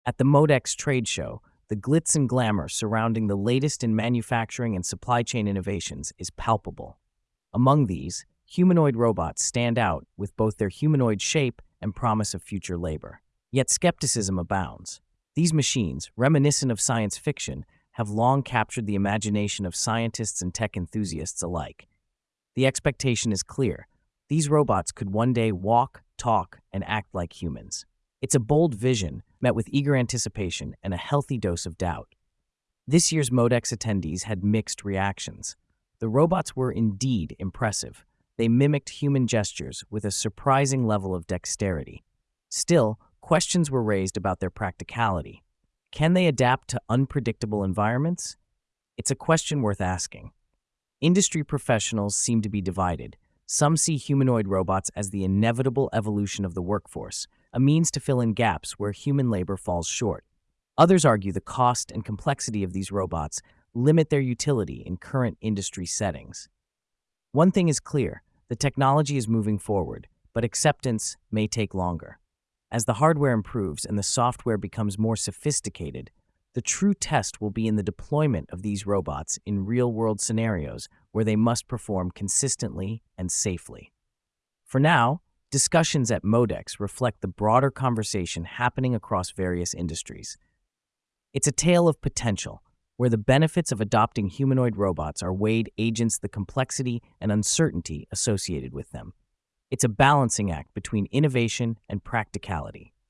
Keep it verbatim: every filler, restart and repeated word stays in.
At the Modex trade show, the glitz and glamour surrounding the latest in manufacturing and supply chain innovations is palpable. Among these, humanoid robots stand out with both their humanoid shape and promise of future labor. Yet skepticism abounds. These machines, reminiscent of science fiction, have long captured the imagination of scientists and tech enthusiasts alike. The expectation is clear. These robots could one day walk, talk, and act like humans. It's a bold vision, met with eager anticipation and a healthy dose of doubt. This year's Modex attendees had mixed reactions. The robots were indeed impressive. They mimicked human gestures with a surprising level of dexterity. Still, questions were raised about their practicality. Can they adapt to unpredictable environments? It's a question worth asking. Industry professionals seem to be divided. Some see humanoid robots as the inevitable evolution of the workforce, a means to fill in gaps where human labor falls short. Others argue the cost and complexity of these robots limit their utility in current industry settings. One thing is clear, the technology is moving forward, but acceptance may take longer. As the hardware improves and the software becomes more sophisticated, the true test will be in the deployment of these robots in real-world scenarios where they must perform consistently and safely. For now, discussions at Modex reflect the broader conversation happening across various industries. It's a tale of potential, where the benefits of adopting humanoid robots are weighed against the complexity and uncertainty associated with them. It's a balancing act between innovation and practicality.